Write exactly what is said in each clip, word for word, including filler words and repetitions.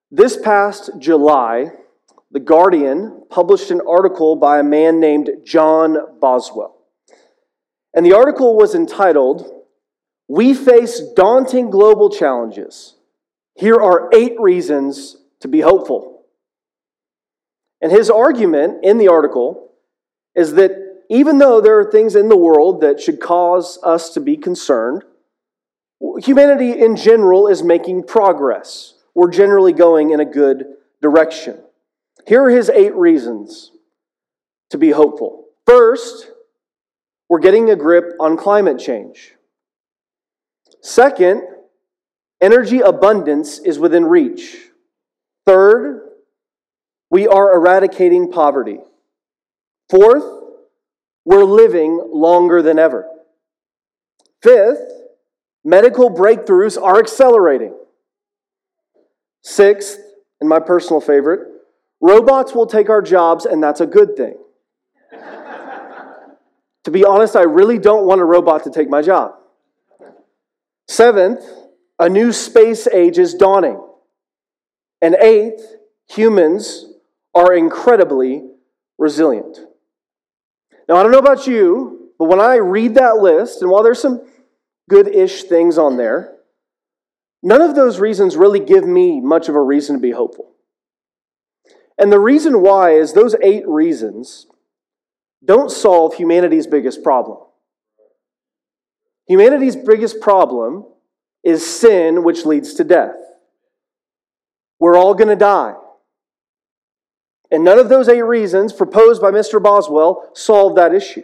This past July, The Guardian published an article by a man named John Boswell. And the article was entitled, "We Face Daunting Global Challenges. Here are eight reasons to be hopeful." And his argument in the article is that even though there are things in the world that should cause us to be concerned, humanity in general is making progress. We're generally going in a good direction. Here are his eight reasons to be hopeful. First, we're getting a grip on climate change. Second, energy abundance is within reach. Third, we are eradicating poverty. Fourth, we're living longer than ever. Fifth, medical breakthroughs are accelerating. Sixth, and my personal favorite, robots will take our jobs, and that's a good thing. To be honest, I really don't want a robot to take my job. Seventh, a new space age is dawning. And eighth, humans are incredibly resilient. Now, I don't know about you, but when I read that list, and while there's some good-ish things on there, none of those reasons really give me much of a reason to be hopeful. And the reason why is those eight reasons don't solve humanity's biggest problem. Humanity's biggest problem is sin, which leads to death. We're all going to die. And none of those eight reasons proposed by Mister Boswell solve that issue.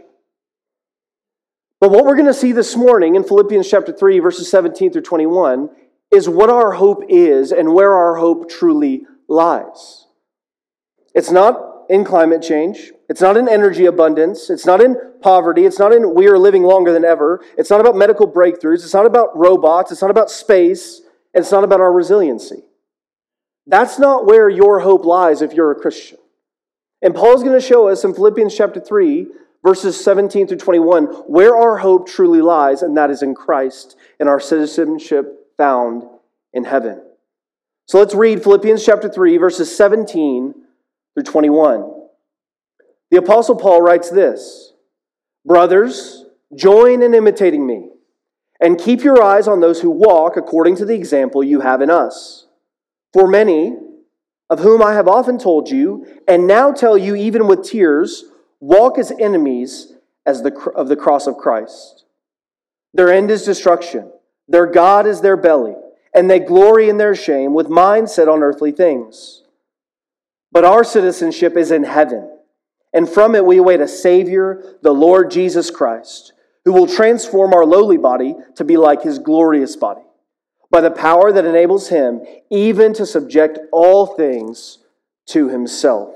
But what we're going to see this morning in Philippians chapter three, verses seventeen through twenty-one, is what our hope is and where our hope truly lies. It's not in climate change. It's not in energy abundance. It's not in poverty. It's not in we are living longer than ever. It's not about medical breakthroughs. It's not about robots. It's not about space. And it's not about our resiliency. That's not where your hope lies if you're a Christian. And Paul's going to show us in Philippians chapter three, verses seventeen through twenty-one, where our hope truly lies, and that is in Christ and our citizenship found in heaven. So let's read Philippians chapter three, verses seventeen through twenty-one. The Apostle Paul writes this: "Brothers, join in imitating me, and keep your eyes on those who walk according to the example you have in us. For many, of whom I have often told you, and now tell you even with tears, walk as enemies as the, of the cross of Christ. Their end is destruction. Their God is their belly, and they glory in their shame with minds set on earthly things. But our citizenship is in heaven, and from it we await a Savior, the Lord Jesus Christ, who will transform our lowly body to be like His glorious body, by the power that enables Him even to subject all things to Himself."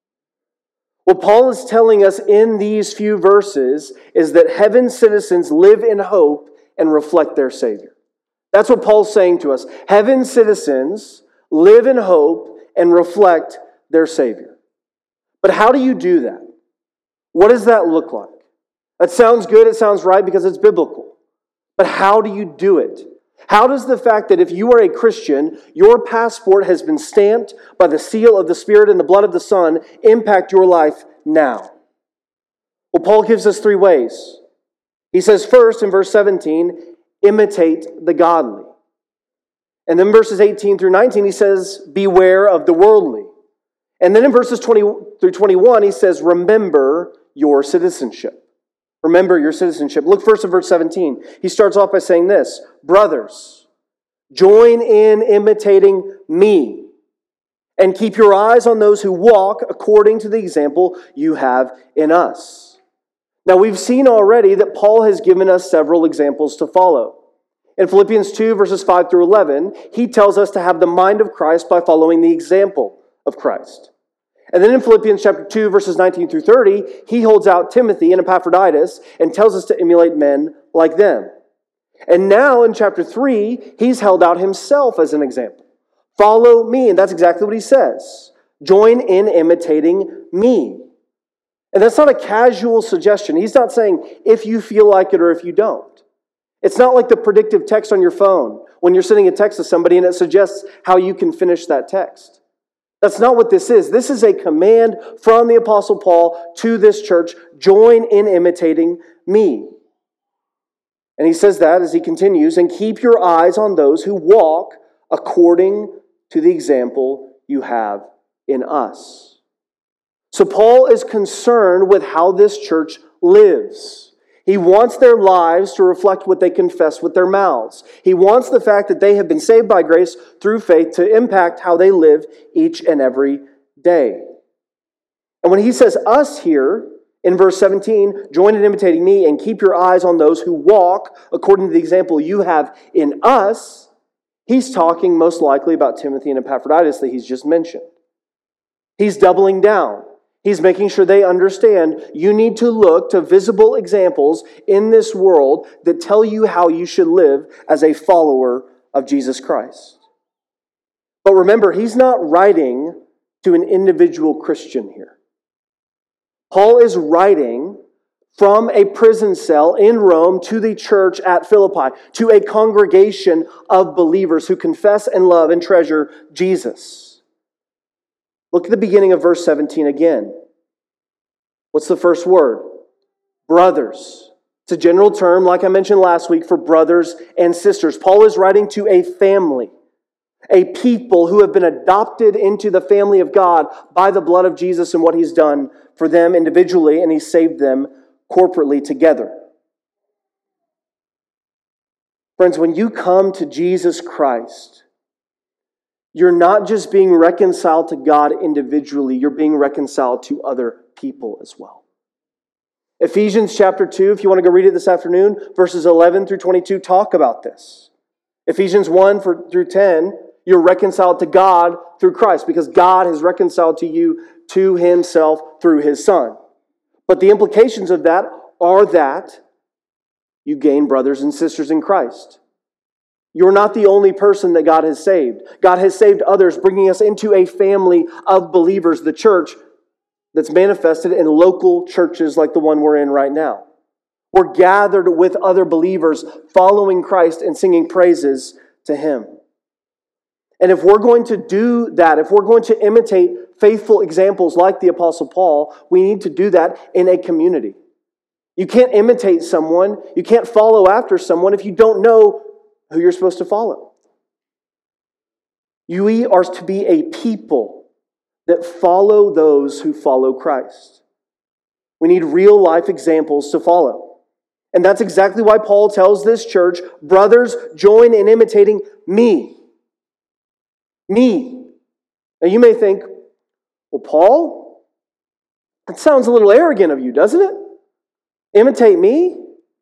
What Paul is telling us in these few verses is that heaven's citizens live in hope and reflect their Savior. That's what Paul's saying to us. Heaven's citizens live in hope and reflect their Savior. But how do you do that? What does that look like? That sounds good, it sounds right because it's biblical. But how do you do it? How does the fact that if you are a Christian, your passport has been stamped by the seal of the Spirit and the blood of the Son impact your life now? Well, Paul gives us three ways. He says first in verse seventeen, imitate the godly. And then verses eighteen through nineteen, he says, beware of the worldly. And then in verses twenty through twenty-one, he says, remember your citizenship. Remember your citizenship. Look first at verse seventeen. He starts off by saying this: "Brothers, join in imitating me, and keep your eyes on those who walk according to the example you have in us." Now, we've seen already that Paul has given us several examples to follow. In Philippians two, verses five through eleven, he tells us to have the mind of Christ by following the example of Christ. And then in Philippians chapter two, verses nineteen through thirty, he holds out Timothy and Epaphroditus and tells us to emulate men like them. And now in chapter three, he's held out himself as an example. Follow me. And that's exactly what he says. Join in imitating me. And that's not a casual suggestion. He's not saying if you feel like it or if you don't. It's not like the predictive text on your phone when you're sending a text to somebody and it suggests how you can finish that text. That's not what this is. This is a command from the Apostle Paul to this church. Join in imitating me. And he says that as he continues, and keep your eyes on those who walk according to the example you have in us. So Paul is concerned with how this church lives. He wants their lives to reflect what they confess with their mouths. He wants the fact that they have been saved by grace through faith to impact how they live each and every day. And when he says us here, in verse seventeen, join in imitating me and keep your eyes on those who walk according to the example you have in us, he's talking most likely about Timothy and Epaphroditus that he's just mentioned. He's doubling down. He's making sure they understand you need to look to visible examples in this world that tell you how you should live as a follower of Jesus Christ. But remember, he's not writing to an individual Christian here. Paul is writing from a prison cell in Rome to the church at Philippi, to a congregation of believers who confess and love and treasure Jesus. Look at the beginning of verse seventeen again. What's the first word? Brothers. It's a general term, like I mentioned last week, for brothers and sisters. Paul is writing to a family, a people who have been adopted into the family of God by the blood of Jesus and what he's done for them individually, and he saved them corporately together. Friends, when you come to Jesus Christ, you're not just being reconciled to God individually, you're being reconciled to other people as well. Ephesians chapter two, if you want to go read it this afternoon, verses eleven through twenty-two talk about this. Ephesians one through ten, you're reconciled to God through Christ because God has reconciled to you to himself through his Son. But the implications of that are that you gain brothers and sisters in Christ. You're not the only person that God has saved. God has saved others, bringing us into a family of believers, the church, that's manifested in local churches like the one we're in right now. We're gathered with other believers following Christ and singing praises to him. And if we're going to do that, if we're going to imitate faithful examples like the Apostle Paul, we need to do that in a community. You can't imitate someone, you can't follow after someone if you don't know who you're supposed to follow. You are to be a people that follow those who follow Christ. We need real life examples to follow. And that's exactly why Paul tells this church, brothers, join in imitating me. Me. Now you may think, well, Paul, that sounds a little arrogant of you, doesn't it? Imitate me?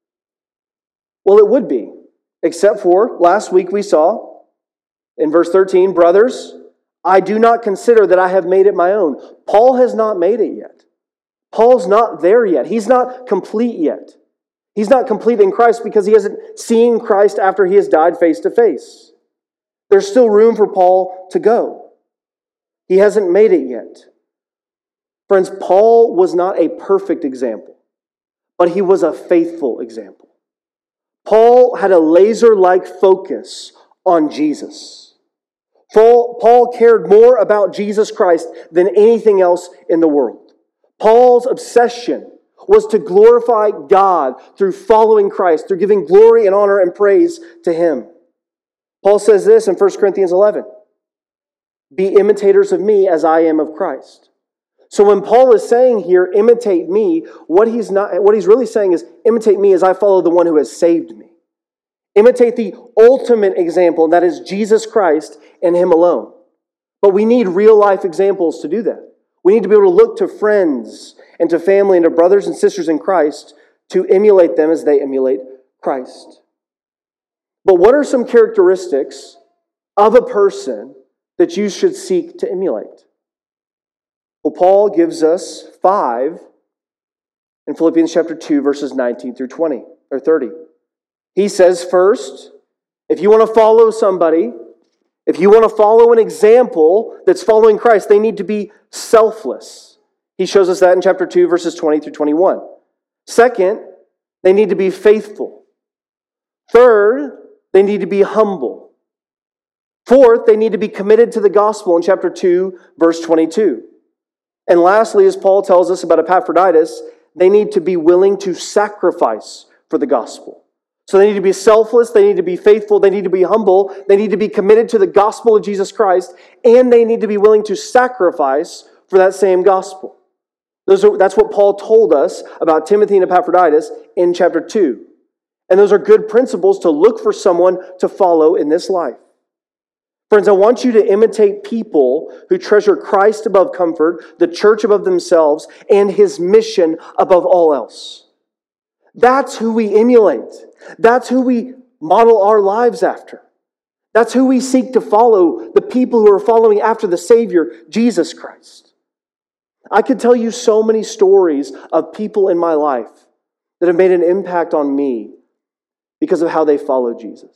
Well, it would be. Except for, last week we saw, in verse thirteen, brothers, I do not consider that I have made it my own. Paul has not made it yet. Paul's not there yet. He's not complete yet. He's not complete in Christ because he hasn't seen Christ after he has died face to face. There's still room for Paul to go. He hasn't made it yet. Friends, Paul was not a perfect example, but he was a faithful example. Paul had a laser-like focus on Jesus. Paul, Paul cared more about Jesus Christ than anything else in the world. Paul's obsession was to glorify God through following Christ, through giving glory and honor and praise to him. Paul says this in First Corinthians eleven, be imitators of me as I am of Christ. So when Paul is saying here, imitate me, what he's not, what he's really saying is, imitate me as I follow the one who has saved me. Imitate the ultimate example, and that is Jesus Christ and him alone. But we need real life examples to do that. We need to be able to look to friends and to family and to brothers and sisters in Christ to emulate them as they emulate Christ. But what are some characteristics of a person that you should seek to emulate? Well, Paul gives us five in Philippians chapter two, verses nineteen through twenty or thirty. He says, first, if you want to follow somebody, if you want to follow an example that's following Christ, they need to be selfless. He shows us that in chapter two, verses twenty through twenty-one. Second, they need to be faithful. Third, they need to be humble. Fourth, they need to be committed to the gospel in chapter two, verse twenty-two. And lastly, as Paul tells us about Epaphroditus, they need to be willing to sacrifice for the gospel. So they need to be selfless, they need to be faithful, they need to be humble, they need to be committed to the gospel of Jesus Christ, and they need to be willing to sacrifice for that same gospel. Those are, that's what Paul told us about Timothy and Epaphroditus in chapter two. And those are good principles to look for someone to follow in this life. Friends, I want you to imitate people who treasure Christ above comfort, the church above themselves, and His mission above all else. That's who we emulate. That's who we model our lives after. That's who we seek to follow, the people who are following after the Savior, Jesus Christ. I could tell you so many stories of people in my life that have made an impact on me because of how they follow Jesus.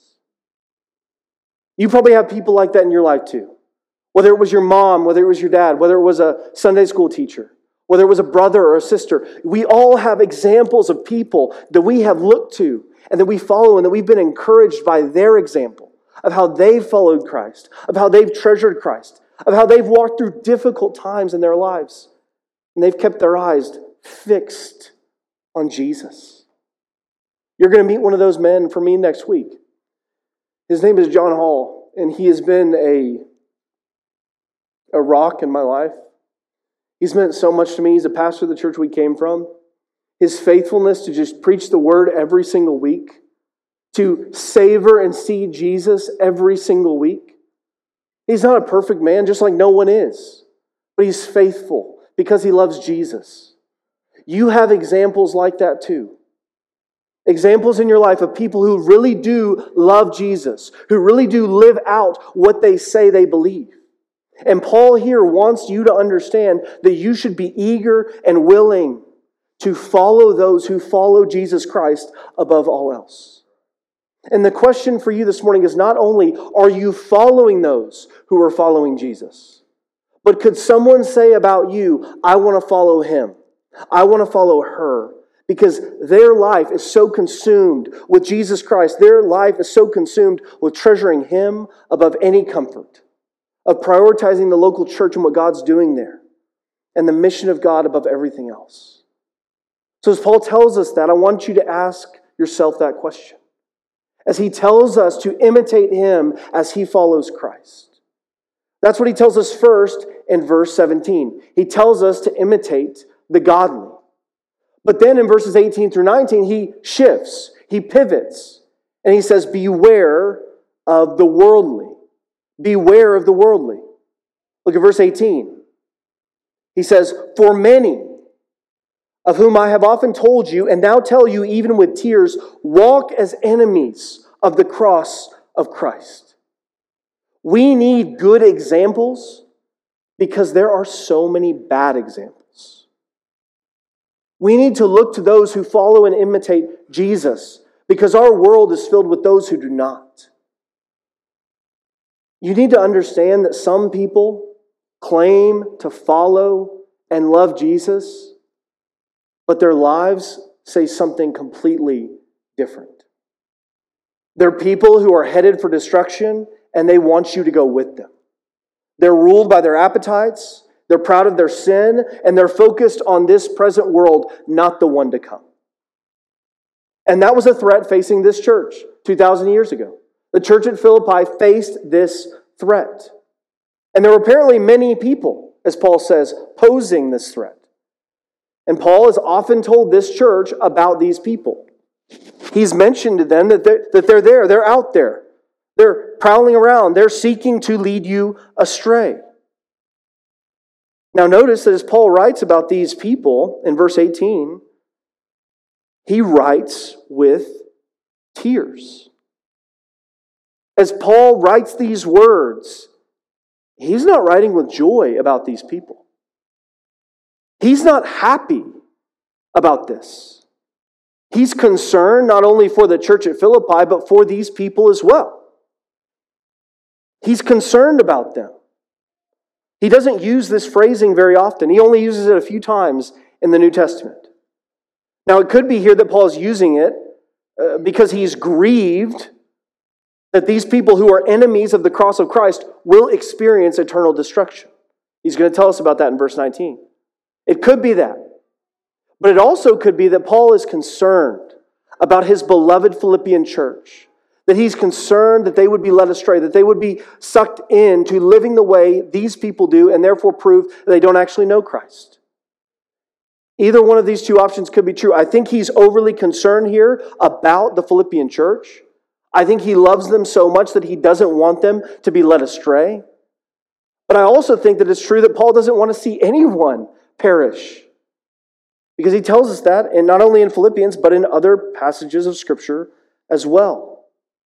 You probably have people like that in your life too. Whether it was your mom, whether it was your dad, whether it was a Sunday school teacher, whether it was a brother or a sister. We all have examples of people that we have looked to and that we follow and that we've been encouraged by their example of how they've followed Christ, of how they've treasured Christ, of how they've walked through difficult times in their lives. And they've kept their eyes fixed on Jesus. You're going to meet one of those men for me next week. His name is John Hall, and he has been a, a rock in my life. He's meant so much to me. He's a pastor of the church we came from. His faithfulness to just preach the word every single week, to savor and see Jesus every single week. He's not a perfect man, just like no one is, but he's faithful because he loves Jesus. You have examples like that too. Examples in your life of people who really do love Jesus, who really do live out what they say they believe. And Paul here wants you to understand that you should be eager and willing to follow those who follow Jesus Christ above all else. And the question for you this morning is not only are you following those who are following Jesus, but could someone say about you, I want to follow him, I want to follow her, because their life is so consumed with Jesus Christ, their life is so consumed with treasuring Him above any comfort, of prioritizing the local church and what God's doing there, and the mission of God above everything else. So as Paul tells us that, I want you to ask yourself that question. As he tells us to imitate him as he follows Christ. That's what he tells us first in verse seventeen. He tells us to imitate the godly. But then in verses eighteen through nineteen, he shifts, he pivots, and he says, beware of the worldly. Beware of the worldly. Look at verse eighteen. He says, for many, of whom I have often told you, and now tell you even with tears, walk as enemies of the cross of Christ. We need good examples because there are so many bad examples. We need to look to those who follow and imitate Jesus because our world is filled with those who do not. You need to understand that some people claim to follow and love Jesus, but their lives say something completely different. They're people who are headed for destruction, and they want you to go with them. They're ruled by their appetites, they're proud of their sin, and they're focused on this present world, not the one to come. And that was a threat facing this church two thousand years ago. The church at Philippi faced this threat. And there were apparently many people, as Paul says, posing this threat. And Paul has often told this church about these people. He's mentioned to them that they're, that they're there, they're out there. They're prowling around, they're seeking to lead you astray. Now notice that as Paul writes about these people in verse eighteen, he writes with tears. As Paul writes these words, he's not writing with joy about these people. He's not happy about this. He's concerned not only for the church at Philippi, but for these people as well. He's concerned about them. He doesn't use this phrasing very often. He only uses it a few times in the New Testament. Now, it could be here that Paul's using it uh, because he's grieved that these people who are enemies of the cross of Christ will experience eternal destruction. He's going to tell us about that in verse nineteen. It could be that. But it also could be that Paul is concerned about his beloved Philippian church, that he's concerned that they would be led astray, that they would be sucked into living the way these people do and therefore prove that they don't actually know Christ. Either one of these two options could be true. I think he's overly concerned here about the Philippian church. I think he loves them so much that he doesn't want them to be led astray. But I also think that it's true that Paul doesn't want to see anyone perish. Because he tells us that, and not only in Philippians, but in other passages of Scripture as well.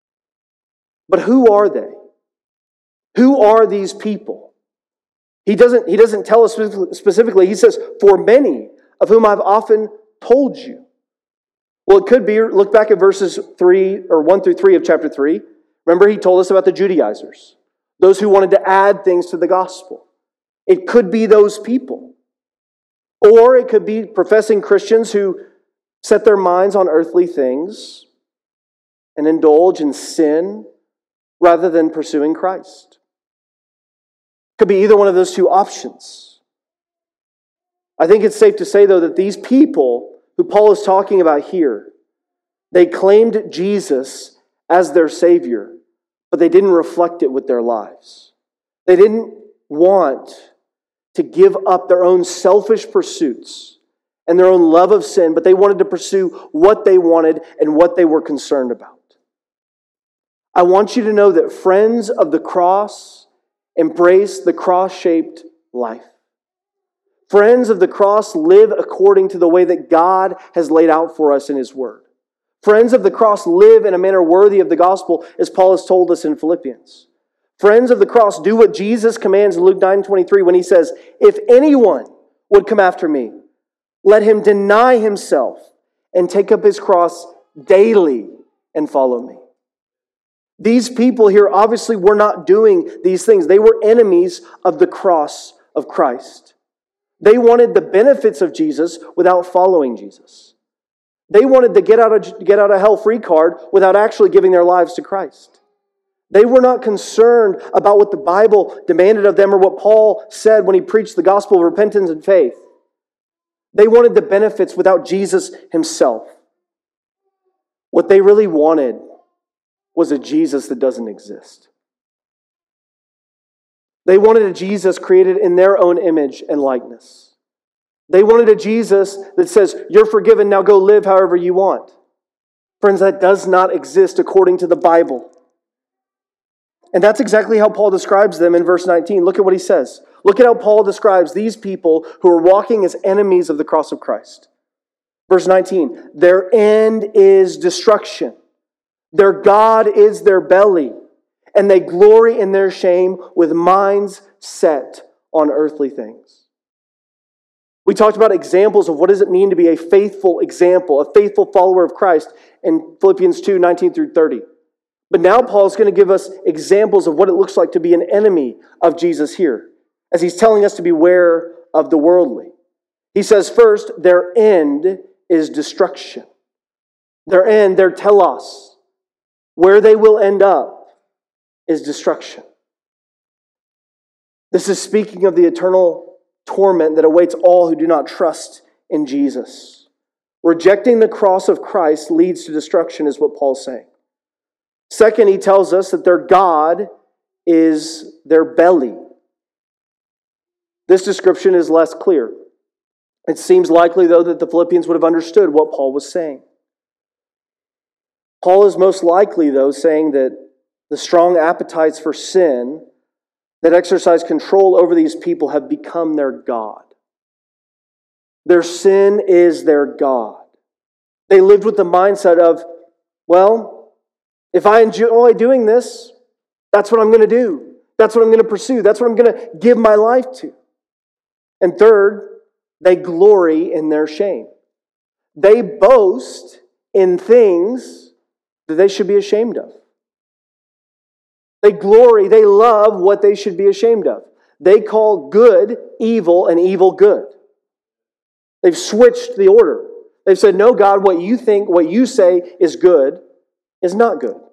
But who are they? Who are these people? He doesn't, he doesn't tell us specifically. He says, for many of whom I've often told you. Well, it could be, look back at verses three or one through three of chapter three. Remember, he told us about the Judaizers, those who wanted to add things to the gospel. It could be those people. Or it could be professing Christians who set their minds on earthly things and indulge in sin rather than pursuing Christ. Could be either one of those two options. I think it's safe to say, though, that these people who Paul is talking about here, they claimed Jesus as their Savior, but they didn't reflect it with their lives. They didn't want to give up their own selfish pursuits and their own love of sin, but they wanted to pursue what they wanted and what they were concerned about. I want you to know that friends of the cross embrace the cross-shaped life. Friends of the cross live according to the way that God has laid out for us in His Word. Friends of the cross live in a manner worthy of the gospel, as Paul has told us in Philippians. Friends of the cross do what Jesus commands in Luke nine twenty-three when He says, if anyone would come after me, let him deny himself and take up his cross daily and follow me. These people here obviously were not doing these things. They were enemies of the cross of Christ. They wanted the benefits of Jesus without following Jesus. They wanted the get out of, get out of hell free card without actually giving their lives to Christ. They were not concerned about what the Bible demanded of them or what Paul said when he preached the gospel of repentance and faith. They wanted the benefits without Jesus Himself. What they really wanted was a Jesus that doesn't exist. They wanted a Jesus created in their own image and likeness. They wanted a Jesus that says, you're forgiven, now go live however you want. Friends, that does not exist according to the Bible. And that's exactly how Paul describes them in verse nineteen. Look at what he says. Look at how Paul describes these people who are walking as enemies of the cross of Christ. Verse nineteen, their end is destruction. Their God is their belly, and they glory in their shame with minds set on earthly things. We talked about examples of what does it mean to be a faithful example, a faithful follower of Christ in Philippians two, nineteen through thirty. But now Paul's going to give us examples of what it looks like to be an enemy of Jesus here, as he's telling us to beware of the worldly. He says first, their end is destruction. Their end, their telos, where they will end up is destruction. This is speaking of the eternal torment that awaits all who do not trust in Jesus. Rejecting the cross of Christ leads to destruction, is what Paul's saying. Second, he tells us that their God is their belly. This description is less clear. It seems likely, though, that the Philippians would have understood what Paul was saying. Paul is most likely, though, saying that the strong appetites for sin that exercise control over these people have become their God. Their sin is their God. They lived with the mindset of, well, if I enjoy doing this, that's what I'm going to do. That's what I'm going to pursue. That's what I'm going to give my life to. And third, they glory in their shame. They boast in things that they should be ashamed of. They glory, they love what they should be ashamed of. They call good evil and evil good. They've switched the order. They've said, no, God, what you think, what you say is good is not good.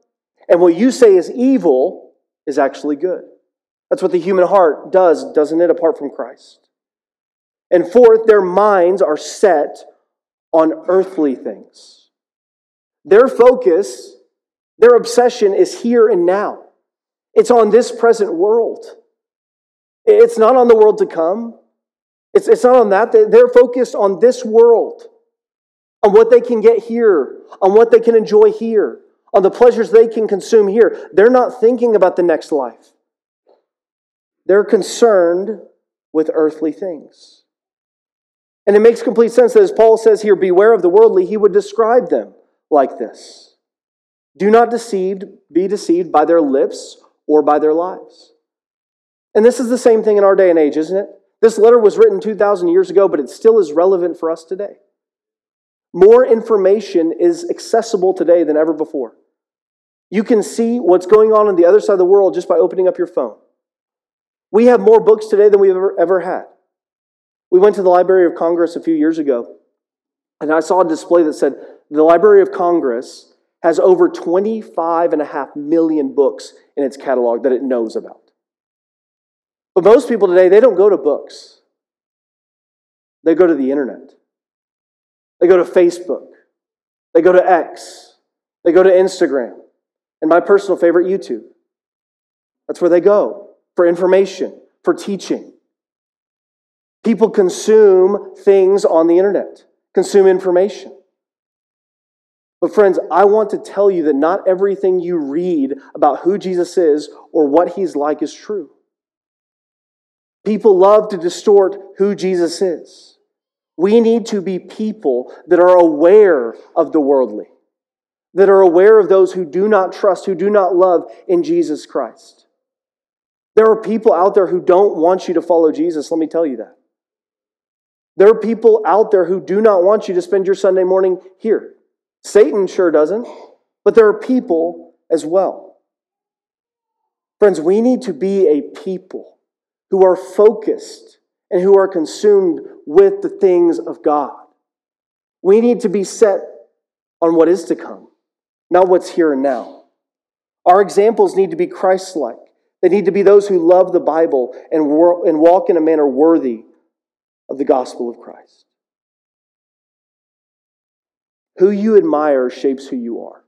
And what you say is evil is actually good. That's what the human heart does, doesn't it, apart from Christ? And fourth, their minds are set on earthly things. Their focus, their obsession is here and now. It's on this present world. It's not on the world to come. It's, it's not on that. They're focused on this world, on what they can get here, on what they can enjoy here, on the pleasures they can consume here. They're not thinking about the next life. They're concerned with earthly things. And it makes complete sense that as Paul says here, beware of the worldly, he would describe them like this. Do not deceived, be deceived by their lips or by their lives. And this is the same thing in our day and age, isn't it? This letter was written two thousand years ago, but it still is relevant for us today. More information is accessible today than ever before. You can see what's going on on the other side of the world just by opening up your phone. We have more books today than we've ever, ever had. We went to the Library of Congress a few years ago, and I saw a display that said the Library of Congress has over twenty-five and a half million books in its catalog that it knows about. But most people today, they don't go to books. They go to the internet. They go to Facebook. They go to X. They go to Instagram. And my personal favorite, YouTube. That's where they go for information, for teaching. People consume things on the internet, consume information. But friends, I want to tell you that not everything you read about who Jesus is or what He's like is true. People love to distort who Jesus is. We need to be people that are aware of the worldly, that are aware of those who do not trust, who do not love in Jesus Christ. There are people out there who don't want you to follow Jesus, let me tell you that. There are people out there who do not want you to spend your Sunday morning here. Satan sure doesn't, but there are people as well. Friends, we need to be a people who are focused and who are consumed with the things of God. We need to be set on what is to come, not what's here and now. Our examples need to be Christ-like. They need to be those who love the Bible and and walk in a manner worthy of the gospel of Christ. Who you admire shapes who you are.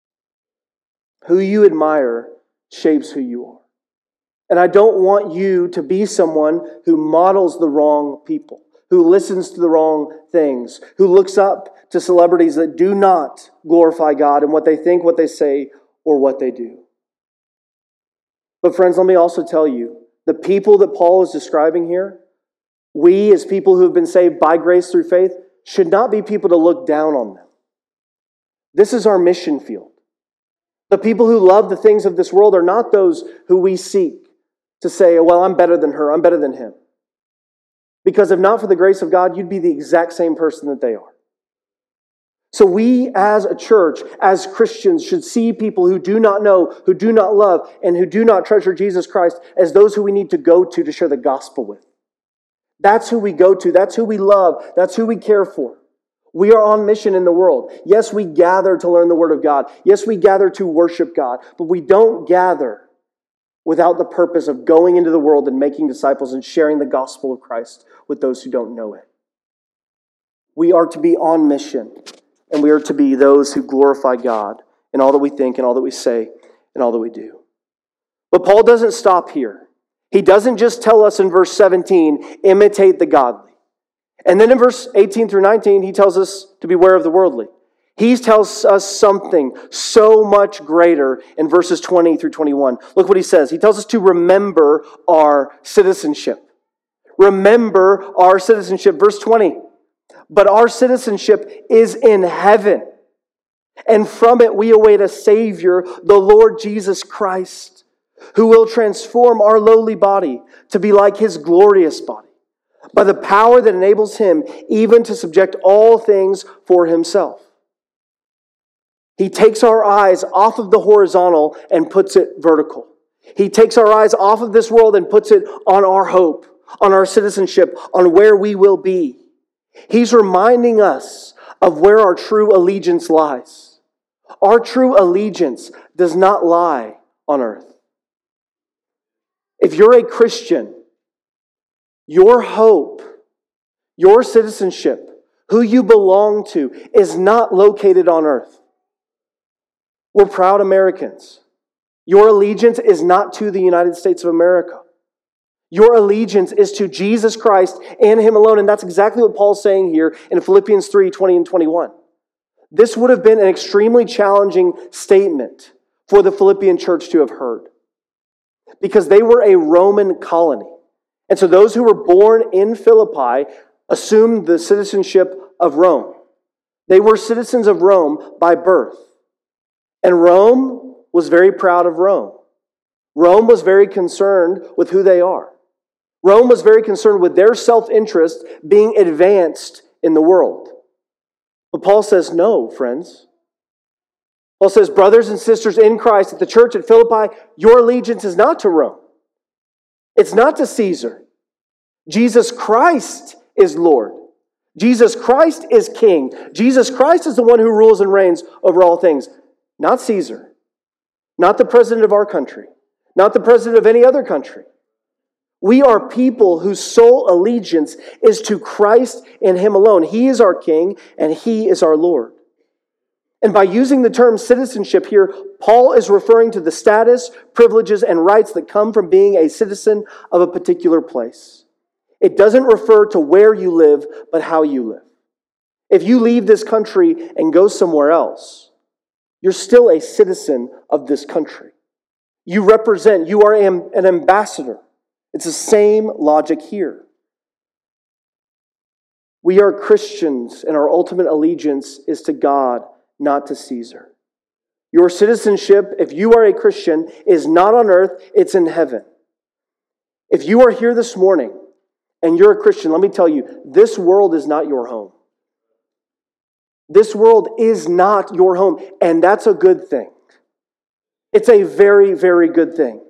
Who you admire shapes who you are. And I don't want you to be someone who models the wrong people, who listens to the wrong things, who looks up to celebrities that do not glorify God in what they think, what they say, or what they do. But friends, let me also tell you, the people that Paul is describing here, we as people who have been saved by grace through faith, should not be people to look down on them. This is our mission field. The people who love the things of this world are not those who we seek to say, well, I'm better than her, I'm better than him. Because if not for the grace of God, you'd be the exact same person that they are. So we as a church, as Christians, should see people who do not know, who do not love, and who do not treasure Jesus Christ as those who we need to go to to share the gospel with. That's who we go to. That's who we love. That's who we care for. We are on mission in the world. Yes, we gather to learn the Word of God. Yes, we gather to worship God. But we don't gather without the purpose of going into the world and making disciples and sharing the gospel of Christ with those who don't know it. We are to be on mission, and we are to be those who glorify God in all that we think and all that we say and all that we do. But Paul doesn't stop here. He doesn't just tell us in verse seventeen, imitate the godly. And then in verse eighteen through nineteen, he tells us to beware of the worldly. He tells us something so much greater in verses twenty through twenty-one. Look what he says. He tells us to remember our citizenship. Remember our citizenship. Verse twenty. But our citizenship is in heaven, and from it we await a Savior, the Lord Jesus Christ, who will transform our lowly body to be like His glorious body, by the power that enables Him even to subject all things for Himself. He takes our eyes off of the horizontal and puts it vertical. He takes our eyes off of this world and puts it on our hope, on our citizenship, on where we will be. He's reminding us of where our true allegiance lies. Our true allegiance does not lie on earth. If you're a Christian, your hope, your citizenship, who you belong to, is not located on earth. We're proud Americans. Your allegiance is not to the United States of America. Your allegiance is to Jesus Christ and Him alone. And that's exactly what Paul's saying here in Philippians three, twenty and twenty-one. This would have been an extremely challenging statement for the Philippian church to have heard, because they were a Roman colony. And so those who were born in Philippi assumed the citizenship of Rome. They were citizens of Rome by birth. And Rome was very proud of Rome. Rome was very concerned with who they are. Rome was very concerned with their self-interest being advanced in the world. But Paul says, no, friends. Paul says, brothers and sisters in Christ, at the church at Philippi, your allegiance is not to Rome. It's not to Caesar. Jesus Christ is Lord. Jesus Christ is King. Jesus Christ is the one who rules and reigns over all things. Not Caesar. Not the president of our country. Not the president of any other country. We are people whose sole allegiance is to Christ and Him alone. He is our King and He is our Lord. And by using the term citizenship here, Paul is referring to the status, privileges, and rights that come from being a citizen of a particular place. It doesn't refer to where you live, but how you live. If you leave this country and go somewhere else, you're still a citizen of this country. You represent, you are an ambassador. It's the same logic here. We are Christians, and our ultimate allegiance is to God, not to Caesar. Your citizenship, if you are a Christian, is not on earth, it's in heaven. If you are here this morning and you're a Christian, let me tell you, this world is not your home. This world is not your home, and that's a good thing. It's a very, very good thing.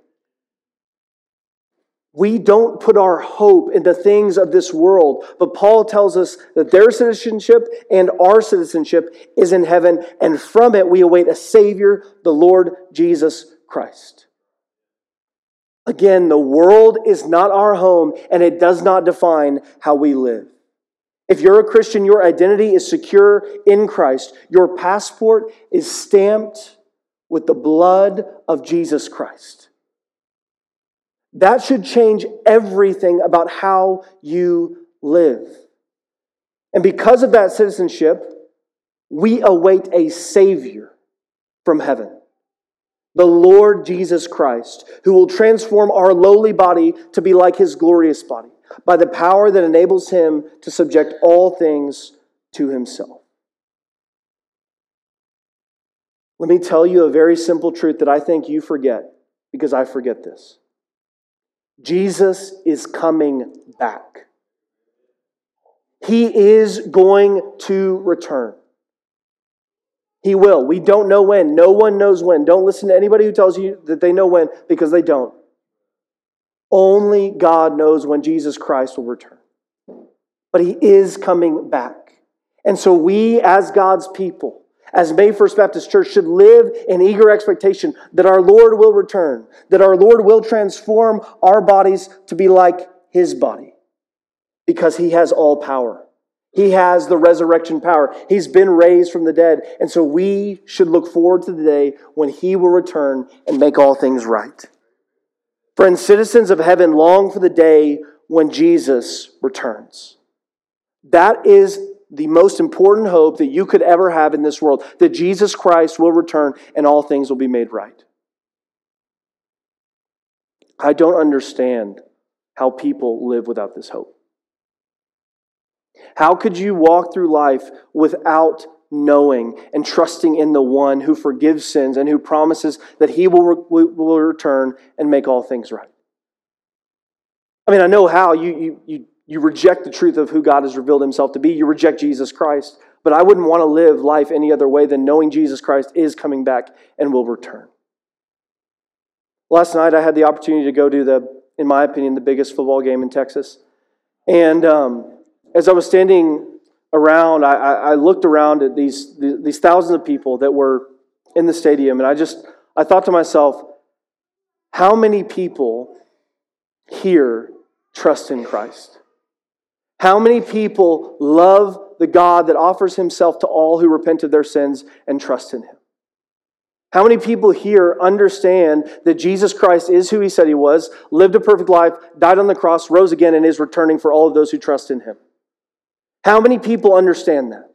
We don't put our hope in the things of this world, but Paul tells us that their citizenship and our citizenship is in heaven, and from it we await a Savior, the Lord Jesus Christ. Again, the world is not our home, and it does not define how we live. If you're a Christian, your identity is secure in Christ. Your passport is stamped with the blood of Jesus Christ. That should change everything about how you live. And because of that citizenship, we await a Savior from heaven, the Lord Jesus Christ, who will transform our lowly body to be like His glorious body by the power that enables Him to subject all things to Himself. Let me tell you a very simple truth that I think you forget, because I forget this. Jesus is coming back. He is going to return. He will. We don't know when. No one knows when. Don't listen to anybody who tells you that they know when, because they don't. Only God knows when Jesus Christ will return. But He is coming back. And so we, as God's people, as May First Baptist Church, should live in eager expectation that our Lord will return, that our Lord will transform our bodies to be like His body, because He has all power. He has the resurrection power. He's been raised from the dead. And so we should look forward to the day when He will return and make all things right. Friends, citizens of heaven long for the day when Jesus returns. That is the most important hope that you could ever have in this world, that Jesus Christ will return and all things will be made right. I don't understand how people live without this hope. How could you walk through life without knowing and trusting in the one who forgives sins and who promises that He will, re- will return and make all things right? I mean, I know how. You, you, you You reject the truth of who God has revealed Himself to be. You reject Jesus Christ. But I wouldn't want to live life any other way than knowing Jesus Christ is coming back and will return. Last night I had the opportunity to go to the, in my opinion, the biggest football game in Texas. And um, as I was standing around, I, I looked around at these, these thousands of people that were in the stadium, and I just, I thought to myself, how many people here trust in Christ? How many people love the God that offers himself to all who repent of their sins and trust in him? How many people here understand that Jesus Christ is who he said he was, lived a perfect life, died on the cross, rose again, and is returning for all of those who trust in him? How many people understand that?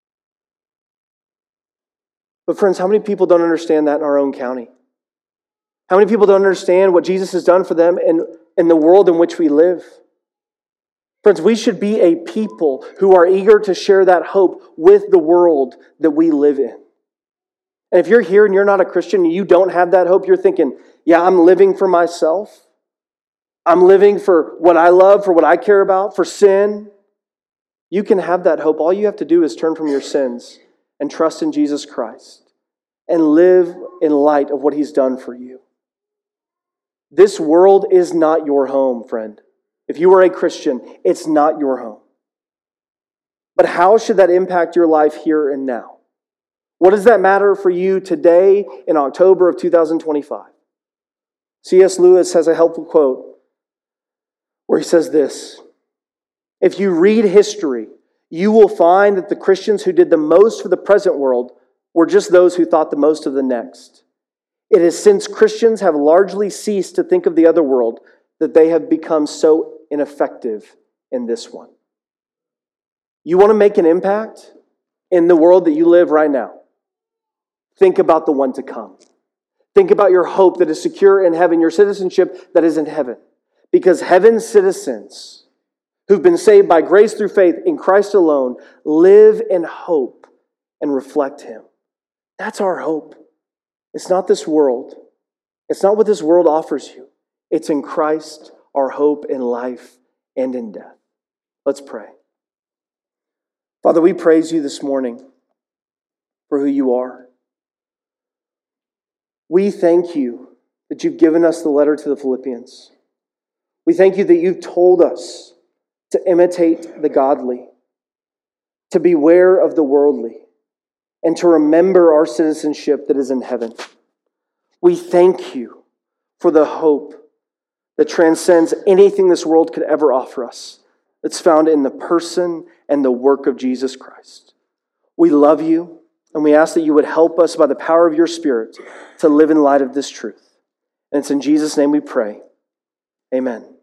But friends, how many people don't understand that in our own county? How many people don't understand what Jesus has done for them in, in the world in which we live? Friends, we should be a people who are eager to share that hope with the world that we live in. And if you're here and you're not a Christian and you don't have that hope, you're thinking, yeah, I'm living for myself. I'm living for what I love, for what I care about, for sin. You can have that hope. All you have to do is turn from your sins and trust in Jesus Christ and live in light of what he's done for you. This world is not your home, friend. If you are a Christian, it's not your home. But how should that impact your life here and now? What does that matter for you today in October of two thousand twenty-five? C S Lewis has a helpful quote where he says this: if you read history, you will find that the Christians who did the most for the present world were just those who thought the most of the next. It is since Christians have largely ceased to think of the other world that they have become so ineffective in this one. You want to make an impact in the world that you live right now? Think about the one to come. Think about your hope that is secure in heaven, your citizenship that is in heaven. Because heaven's citizens who've been saved by grace through faith in Christ alone live in hope and reflect him. That's our hope. It's not this world. It's not what this world offers you. It's in Christ, our hope in life and in death. Let's pray. Father, we praise you this morning for who you are. We thank you that you've given us the letter to the Philippians. We thank you that you've told us to imitate the godly, to beware of the worldly, and to remember our citizenship that is in heaven. We thank you for the hope that transcends anything this world could ever offer us. It's found in the person and the work of Jesus Christ. We love you, and we ask that you would help us by the power of your Spirit to live in light of this truth. And it's in Jesus' name we pray. Amen.